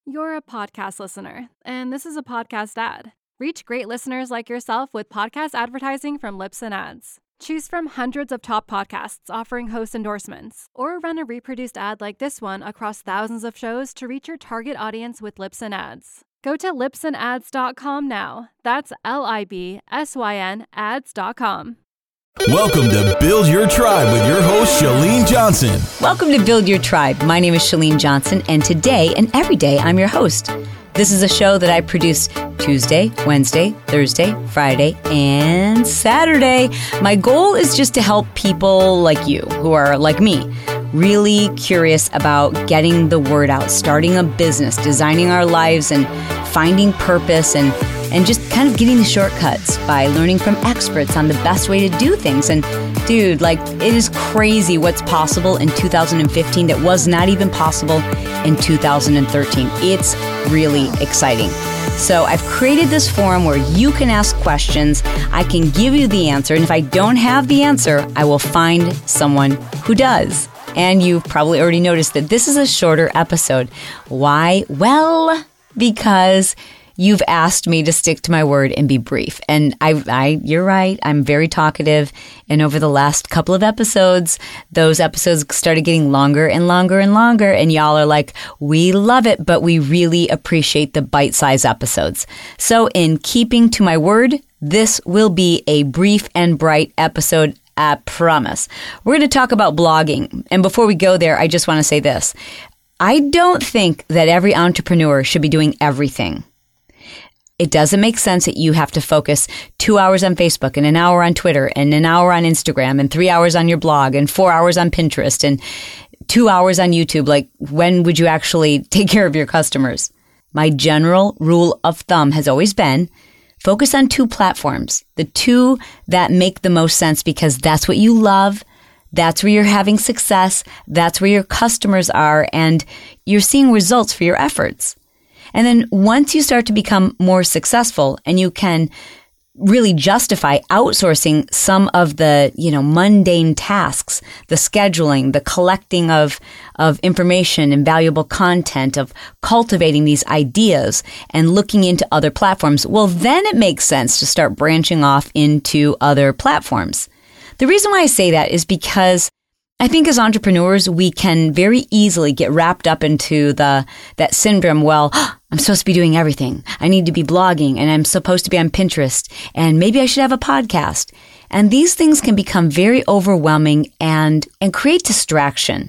You're a podcast listener, and this is a podcast ad. Reach great listeners like yourself with podcast advertising from Libsyn Ads. Choose from hundreds of top podcasts offering host endorsements, or run a reproduced ad like this one across thousands of shows to reach your target audience with Libsyn Ads. Go to libsynads.com now. That's LIBSYN ads.com. Welcome to Build Your Tribe with your host, Chalene Johnson. Welcome to Build Your Tribe. My name is Chalene Johnson, and today and every day I'm your host. This is a show that I produce Tuesday, Wednesday, Thursday, Friday, and Saturday. My goal is just to help people like you, who are like me, really curious about getting the word out, starting a business, designing our lives, and finding purpose, and just kind of getting the shortcuts by learning from experts on the best way to do things. And dude, it is crazy what's possible in 2015 that was not even possible in 2013. It's really exciting. So I've created this forum where you can ask questions. I can give you the answer. And if I don't have the answer, I will find someone who does. And you've probably already noticed that this is a shorter episode. Why? Well, because you've asked me to stick to my word and be brief. And you're right. I'm very talkative. And over the last couple of episodes, those episodes started getting longer and longer and longer. And y'all are like, we love it, but we really appreciate the bite-sized episodes. So in keeping to my word, this will be a brief and bright episode, I promise. We're going to talk about blogging. And before we go there, I just want to say this. I don't think that every entrepreneur should be doing everything. It doesn't make sense that you have to focus 2 hours on Facebook and an hour on Twitter and an hour on Instagram and 3 hours on your blog and 4 hours on Pinterest and 2 hours on YouTube. When would you actually take care of your customers? My general rule of thumb has always been focus on 2 platforms, the 2 that make the most sense because that's what you love. That's where you're having success. That's where your customers are, and you're seeing results for your efforts. And then once you start to become more successful and you can really justify outsourcing some of the, mundane tasks, the scheduling, the collecting of information and valuable content, of cultivating these ideas and looking into other platforms, well, then it makes sense to start branching off into other platforms. The reason why I say that is because I think as entrepreneurs, we can very easily get wrapped up into that syndrome. Well, I'm supposed to be doing everything. I need to be blogging, and I'm supposed to be on Pinterest, and maybe I should have a podcast. And these things can become very overwhelming and create distraction.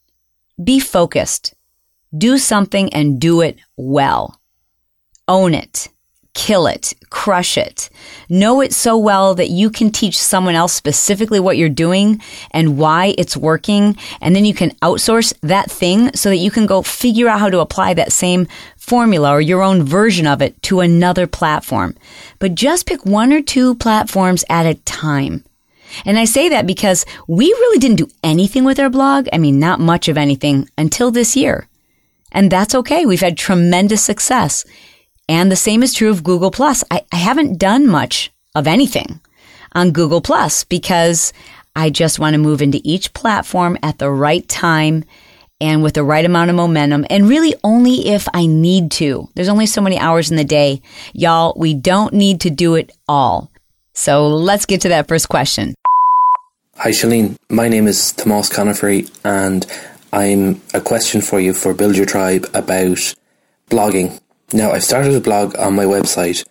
Be focused. Do something and do it well. Own it. Kill it, crush it. Know it so well that you can teach someone else specifically what you're doing and why it's working. And then you can outsource that thing so that you can go figure out how to apply that same formula or your own version of it to another platform. But just pick 1 or 2 platforms at a time. And I say that because we really didn't do anything with our blog. I mean, not much of anything until this year. And that's okay. We've had tremendous success. And the same is true of Google+. I haven't done much of anything on Google+ because I just want to move into each platform at the right time and with the right amount of momentum, and really only if I need to. There's only so many hours in the day. Y'all, we don't need to do it all. So let's get to that first question. Hi, Chalene. My name is Tomas Conifrey, and I'm a question for you for Build Your Tribe about blogging. Now, I've started a blog on my website,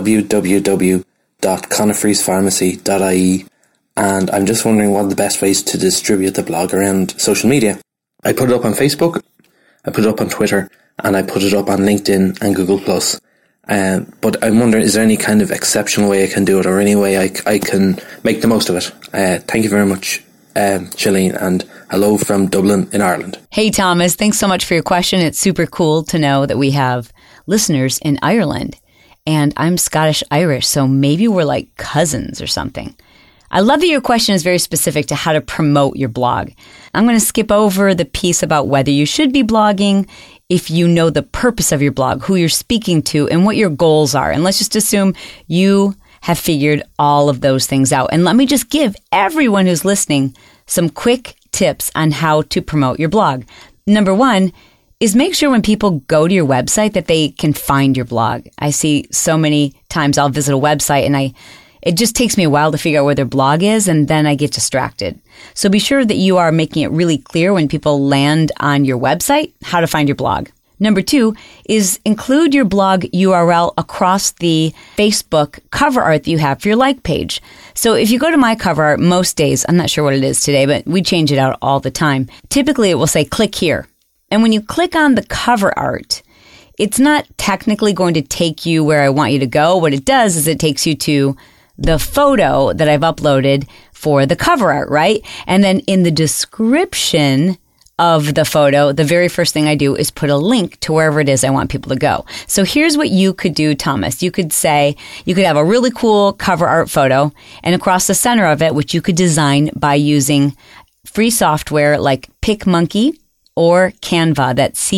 www.conifreyspharmacy.ie, and I'm just wondering what are the best ways to distribute the blog around social media. I put it up on Facebook, I put it up on Twitter, and I put it up on LinkedIn and Google+. But I'm wondering, is there any kind of exceptional way I can do it, or any way I can make the most of it? Thank you very much, Chalene, and hello from Dublin in Ireland. Hey, Thomas. Thanks so much for your question. It's super cool to know that we have listeners in Ireland. And I'm Scottish-Irish, so maybe we're like cousins or something. I love that your question is very specific to how to promote your blog. I'm going to skip over the piece about whether you should be blogging, if you know the purpose of your blog, who you're speaking to, and what your goals are. And let's just assume you have figured all of those things out. And let me just give everyone who's listening some quick tips on how to promote your blog. Number 1, is make sure when people go to your website that they can find your blog. I see so many times I'll visit a website and it just takes me a while to figure out where their blog is, and then I get distracted. So be sure that you are making it really clear when people land on your website how to find your blog. Number 2 is include your blog URL across the Facebook cover art that you have for your like page. So if you go to my cover art most days, I'm not sure what it is today, but we change it out all the time. Typically it will say click here. And when you click on the cover art, it's not technically going to take you where I want you to go. What it does is it takes you to the photo that I've uploaded for the cover art, right? And then in the description of the photo, the very first thing I do is put a link to wherever it is I want people to go. So here's what you could do, Thomas. You could have a really cool cover art photo, and across the center of it, which you could design by using free software like PicMonkey or Canva, that's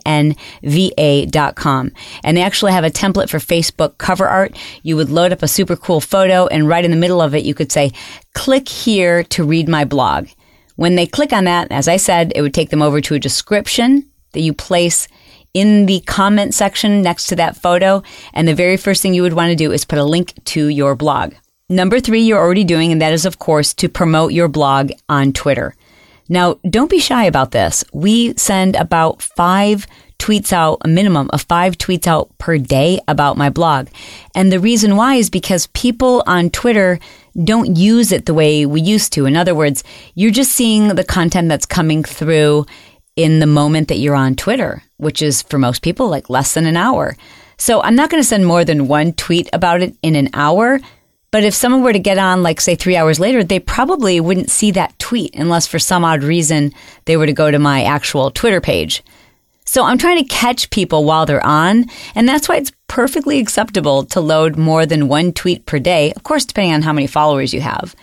CANVA.com. And they actually have a template for Facebook cover art. You would load up a super cool photo, and right in the middle of it, you could say, click here to read my blog. When they click on that, as I said, it would take them over to a description that you place in the comment section next to that photo. And the very first thing you would want to do is put a link to your blog. Number 3, you're already doing, and that is, of course, to promote your blog on Twitter. Now, don't be shy about this. We send about 5 tweets out, a minimum of 5 tweets out per day about my blog. And the reason why is because people on Twitter don't use it the way we used to. In other words, you're just seeing the content that's coming through in the moment that you're on Twitter, which is for most people like less than an hour. So I'm not going to send more than 1 tweet about it in an hour. But if someone were to get on, like, say, 3 hours later, they probably wouldn't see that tweet unless for some odd reason they were to go to my actual Twitter page. So I'm trying to catch people while they're on, and that's why it's perfectly acceptable to load more than 1 tweet per day, of course, depending on how many followers you have,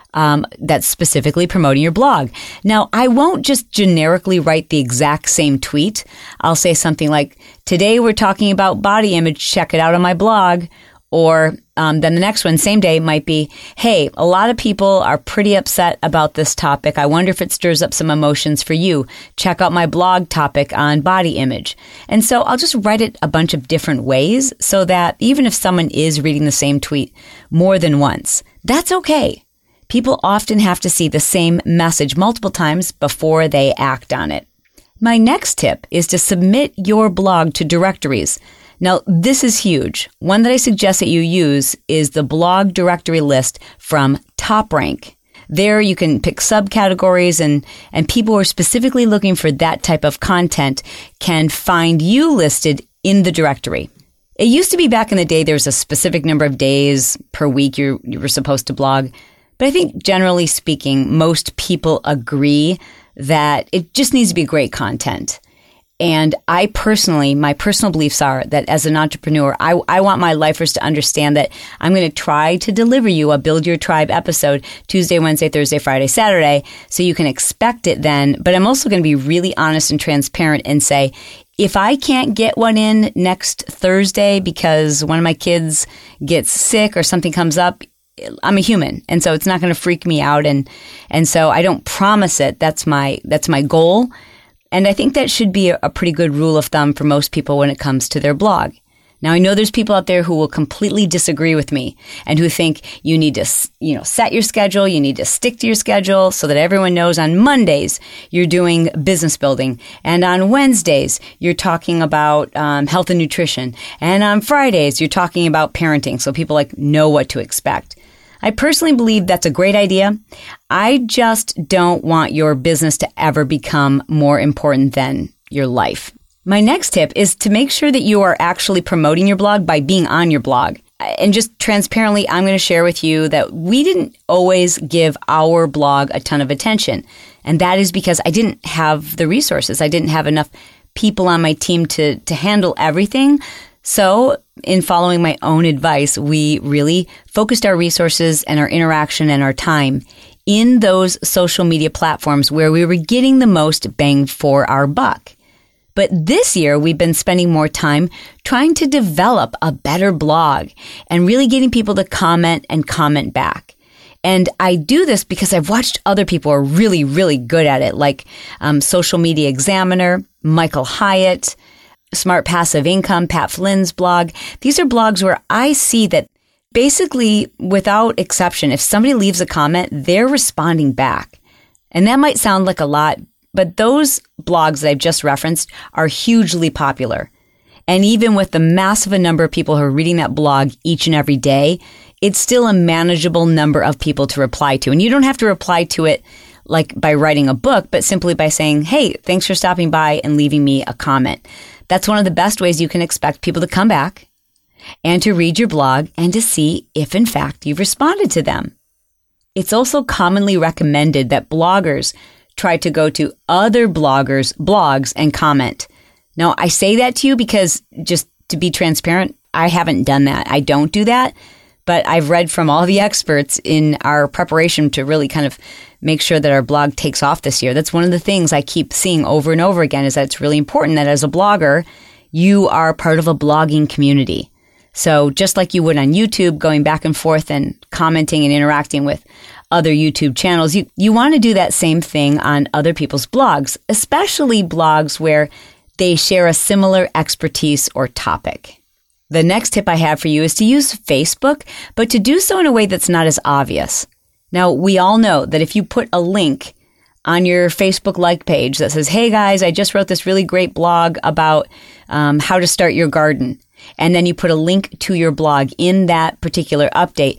that's specifically promoting your blog. Now, I won't just generically write the exact same tweet. I'll say something like, today we're talking about body image, check it out on my blog. Or then the next one, same day, might be, hey, a lot of people are pretty upset about this topic. I wonder if it stirs up some emotions for you. Check out my blog topic on body image. And so I'll just write it a bunch of different ways so that even if someone is reading the same tweet more than once, that's okay. People often have to see the same message multiple times before they act on it. My next tip is to submit your blog to directories. Now, this is huge. One that I suggest that you use is the blog directory list from TopRank. There you can pick subcategories and people who are specifically looking for that type of content can find you listed in the directory. It used to be back in the day there was a specific number of days per week you were supposed to blog. But I think generally speaking, most people agree that it just needs to be great content. And my personal beliefs are that as an entrepreneur, I want my lifers to understand that I'm going to try to deliver you a Build Your Tribe episode Tuesday, Wednesday, Thursday, Friday, Saturday, so you can expect it then. But I'm also going to be really honest and transparent and say, if I can't get one in next Thursday because one of my kids gets sick or something comes up, I'm a human. And so it's not going to freak me out. And so I don't promise it. That's my goal. And I think that should be a pretty good rule of thumb for most people when it comes to their blog. Now, I know there's people out there who will completely disagree with me and who think you need to, set your schedule. You need to stick to your schedule so that everyone knows on Mondays you're doing business building. And on Wednesdays, you're talking about health and nutrition. And on Fridays, you're talking about parenting. So people know what to expect. I personally believe that's a great idea. I just don't want your business to ever become more important than your life. My next tip is to make sure that you are actually promoting your blog by being on your blog. And just transparently, I'm going to share with you that we didn't always give our blog a ton of attention. And that is because I didn't have the resources. I didn't have enough people on my team to handle everything. So in following my own advice, we really focused our resources and our interaction and our time in those social media platforms where we were getting the most bang for our buck. But this year, we've been spending more time trying to develop a better blog and really getting people to comment and comment back. And I do this because I've watched other people who are really, really good at it, like Social Media Examiner, Michael Hyatt, Smart Passive Income, Pat Flynn's blog. These are blogs where I see that basically, without exception, if somebody leaves a comment, they're responding back. And that might sound like a lot, but those blogs that I've just referenced are hugely popular. And even with the massive number of people who are reading that blog each and every day, it's still a manageable number of people to reply to. And you don't have to reply to it like by writing a book, but simply by saying, hey, thanks for stopping by and leaving me a comment. That's one of the best ways you can expect people to come back and to read your blog and to see if, in fact, you've responded to them. It's also commonly recommended that bloggers try to go to other bloggers' blogs and comment. Now, I say that to you because, just to be transparent, I haven't done that. I don't do that, but I've read from all the experts in our preparation to really kind of make sure that our blog takes off this year. That's one of the things I keep seeing over and over again, is that it's really important that as a blogger, you are part of a blogging community. So just like you would on YouTube, going back and forth and commenting and interacting with other YouTube channels, you want to do that same thing on other people's blogs, especially blogs where they share a similar expertise or topic. The next tip I have for you is to use Facebook, but to do so in a way that's not as obvious. Now, we all know that if you put a link on your Facebook like page that says, hey guys, I just wrote this really great blog about how to start your garden, and then you put a link to your blog in that particular update,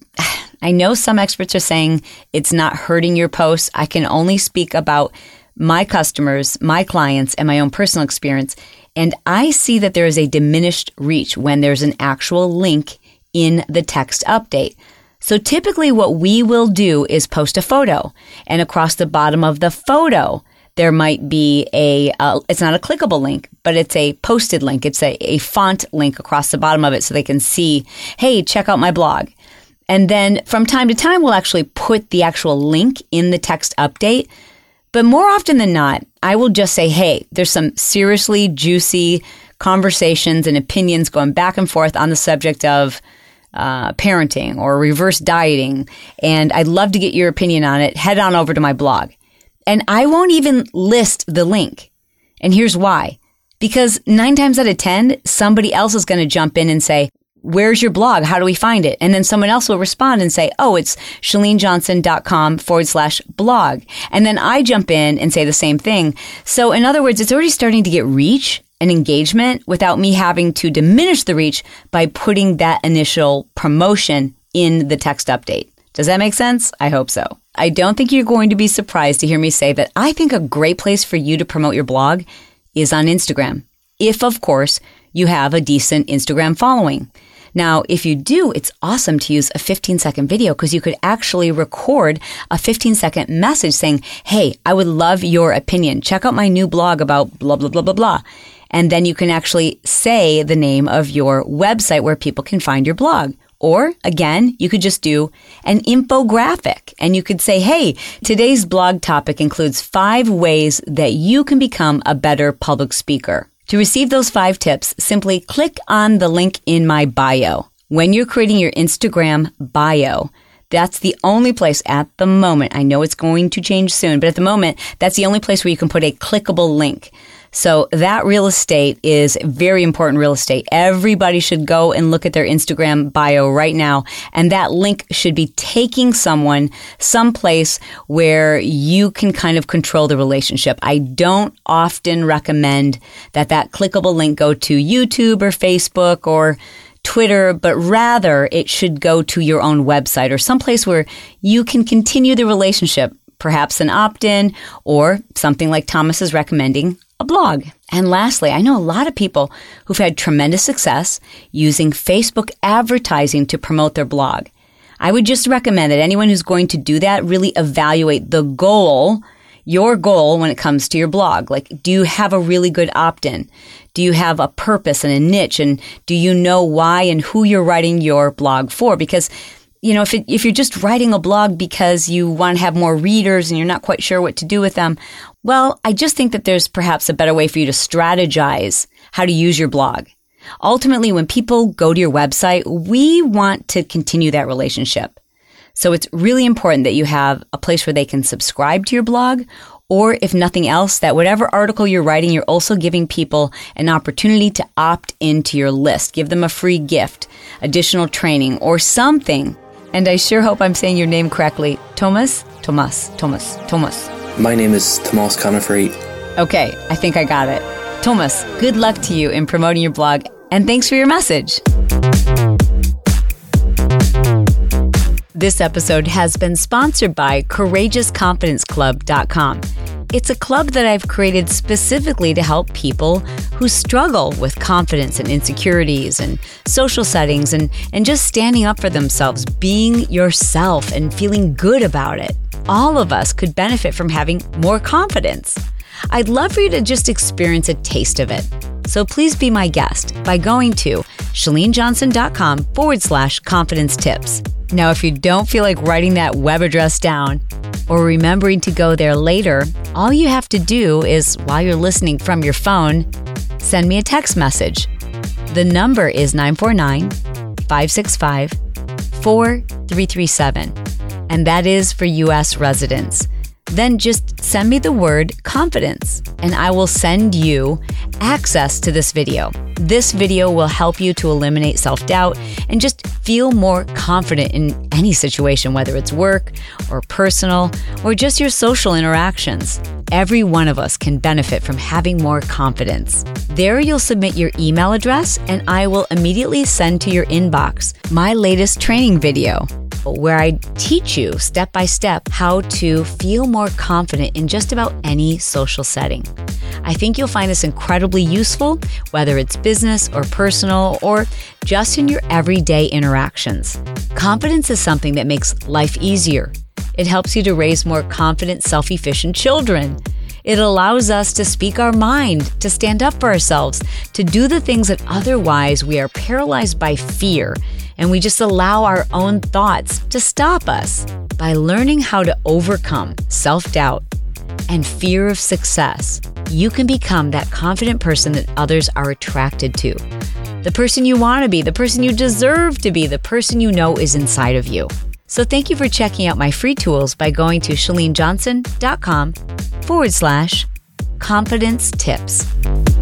I know some experts are saying it's not hurting your posts. I can only speak about my customers, my clients, and my own personal experience. And I see that there is a diminished reach when there's an actual link in the text update. So typically what we will do is post a photo, and across the bottom of the photo, there might be it's not a clickable link, but it's a posted link. It's a font link across the bottom of it so they can see, hey, check out my blog. And then from time to time, we'll actually put the actual link in the text update. But more often than not, I will just say, hey, there's some seriously juicy conversations and opinions going back and forth on the subject of parenting or reverse dieting, and I'd love to get your opinion on it. Head on over to my blog. And I won't even list the link. And here's why. Because 9 times out of 10, somebody else is going to jump in and say, where's your blog? How do we find it? And then someone else will respond and say, oh, it's shalenejohnson.com/blog. And then I jump in and say the same thing. So in other words, it's already starting to get reach and engagement without me having to diminish the reach by putting that initial promotion in the text update. Does that make sense? I hope so. I don't think you're going to be surprised to hear me say that I think a great place for you to promote your blog is on Instagram. If, of course, you have a decent Instagram following. Now, if you do, it's awesome to use a 15-second video because you could actually record a 15-second message saying, hey, I would love your opinion. Check out my new blog about blah, blah, blah, blah, blah. And then you can actually say the name of your website where people can find your blog. Or, again, you could just do an infographic and you could say, hey, today's blog topic includes 5 ways that you can become a better public speaker. To receive those 5 tips, simply click on the link in my bio. When you're creating your Instagram bio, that's the only place at the moment. I know it's going to change soon, but at the moment, that's the only place where you can put a clickable link. So that real estate is very important real estate. Everybody should go and look at their Instagram bio right now. And that link should be taking someone someplace where you can kind of control the relationship. I don't often recommend that clickable link go to YouTube or Facebook or Twitter, but rather it should go to your own website or someplace where you can continue the relationship, perhaps an opt-in or something like Thomas is recommending, a blog. And lastly, I know a lot of people who've had tremendous success using Facebook advertising to promote their blog. I would just recommend that anyone who's going to do that really evaluate the goal, your goal when it comes to your blog. Like, do you have a really good opt-in? Do you have a purpose and a niche? And do you know why and who you're writing your blog for? Because you know, if you're just writing a blog because you want to have more readers and you're not quite sure what to do with them, well, I just think that there's perhaps a better way for you to strategize how to use your blog. Ultimately, when people go to your website, we want to continue that relationship. So it's really important that you have a place where they can subscribe to your blog, or if nothing else, that whatever article you're writing, you're also giving people an opportunity to opt into your list. Give them a free gift, additional training, or something. And I sure hope I'm saying your name correctly. Thomas? Thomas. My name is Tomas Conifrey. Okay, I think I got it. Thomas, good luck to you in promoting your blog, and thanks for your message. This episode has been sponsored by CourageousConfidenceClub.com. It's a club that I've created specifically to help people who struggle with confidence and insecurities and social settings and just standing up for themselves, being yourself and feeling good about it. All of us could benefit from having more confidence. I'd love for you to just experience a taste of it. So please be my guest by going to ChaleneJohnson.com/confidence tips. Now, if you don't feel like writing that web address down or remembering to go there later, all you have to do is, while you're listening from your phone, send me a text message. The number is 949-565-4337, and that is for U.S. residents. Then just send me the word confidence, and I will send you access to this video. This video will help you to eliminate self-doubt and just feel more confident in any situation, whether it's work or personal or just your social interactions. Every one of us can benefit from having more confidence. There you'll submit your email address, and I will immediately send to your inbox my latest training video, where I teach you step by step how to feel more confident in just about any social setting. I think you'll find this incredibly useful, whether it's business or personal or just in your everyday interactions. Confidence is something that makes life easier. It helps you to raise more confident, self-efficient children. It allows us to speak our mind, to stand up for ourselves, to do the things that otherwise we are paralyzed by fear, and we just allow our own thoughts to stop us. By learning how to overcome self-doubt and fear of success, you can become that confident person that others are attracted to. The person you want to be, the person you deserve to be, the person you know is inside of you. So thank you for checking out my free tools by going to ChaleneJohnson.com/confidence tips.